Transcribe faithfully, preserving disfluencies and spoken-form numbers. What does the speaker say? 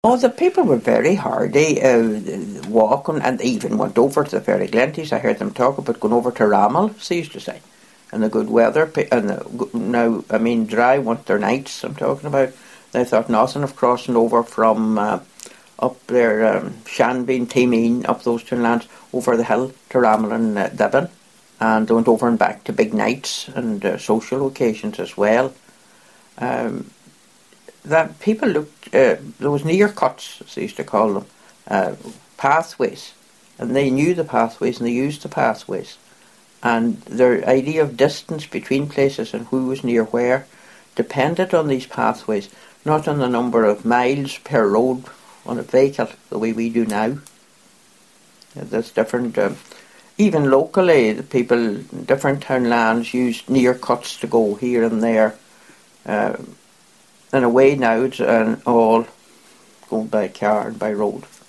Oh, the people were very hardy, uh, walking, and they even went over to the Ferryglenties. I heard them talk about going over to Ramal, as they used to say, and the good weather, and the, now, I mean, dry winter nights I'm talking about. They thought nothing of crossing over from uh, up there, um, Shanbeen, Teemeen, up those two lands, over the hill to Ramal and uh, Devon, and they went over and back to big nights and uh, social occasions as well. Um, that people looked, uh, there was near cuts, as they used to call them, uh, pathways, and they knew the pathways and they used the pathways, and their idea of distance between places and who was near where depended on these pathways, not on the number of miles per road on a vehicle the way we do now. That's different. Um, even locally, the people in different townlands used near cuts to go here and there. Uh, in a way now, it's uh, all going by car and by road.